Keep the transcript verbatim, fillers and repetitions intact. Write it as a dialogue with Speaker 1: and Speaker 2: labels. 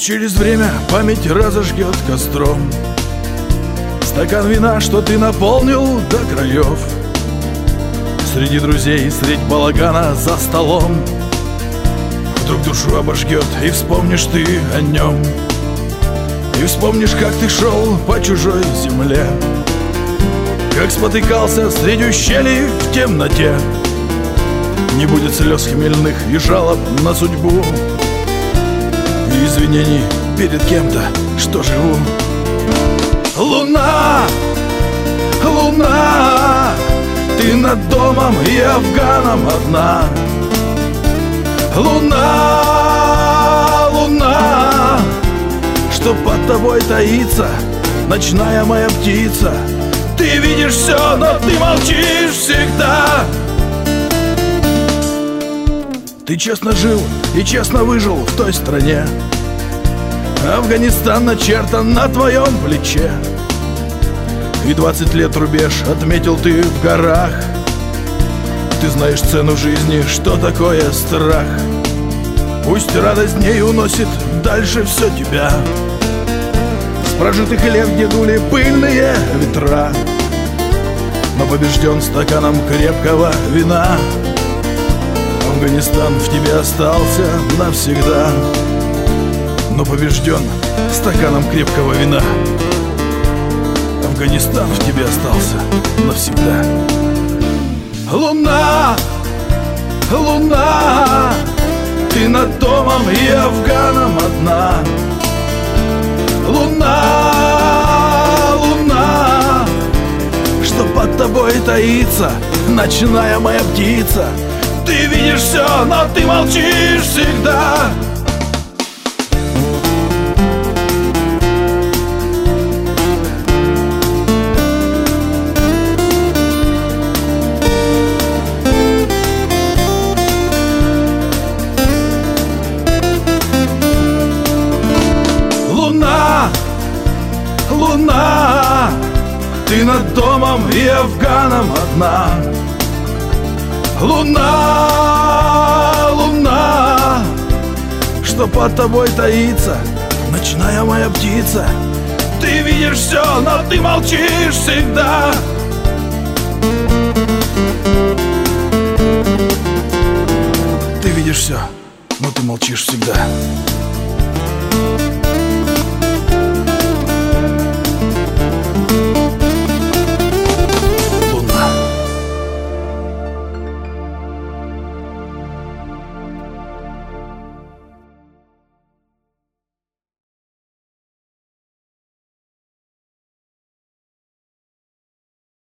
Speaker 1: Через время память разожгет костром стакан вина, что ты наполнил до краев. Среди друзей, средь балагана за столом вдруг душу обожгет, и вспомнишь ты о нем. И вспомнишь, как ты шел по чужой земле, как спотыкался среди ущелий в темноте. Не будет слез хмельных и жалоб на судьбу, и извинений перед кем-то, что живу. Луна, луна, ты над домом и Афганом одна. Луна, луна, что под тобой таится ночная моя птица. Ты видишь все, но ты молчишь всегда. Ты честно жил и честно выжил в той стране. Афганистан начертан на твоем плече, и двадцать лет рубеж отметил ты в горах. Ты знаешь цену жизни, что такое страх. Пусть радость дней уносит дальше все тебя. С прожитых лет, где дули пыльные ветра, но побежден стаканом крепкого вина. Афганистан в тебе остался навсегда, но побежден стаканом крепкого вина. Афганистан в тебе остался навсегда. Луна, луна, ты над домом и Афганом одна. Луна, луна, что под тобой таится ночная моя птица. Ты видишь все, но ты молчишь всегда. Луна, луна, ты над домом и Афганом одна. Луна, луна, что под тобой таится ночная моя птица. Ты видишь все, но ты молчишь всегда. Ты видишь все, но ты молчишь всегда.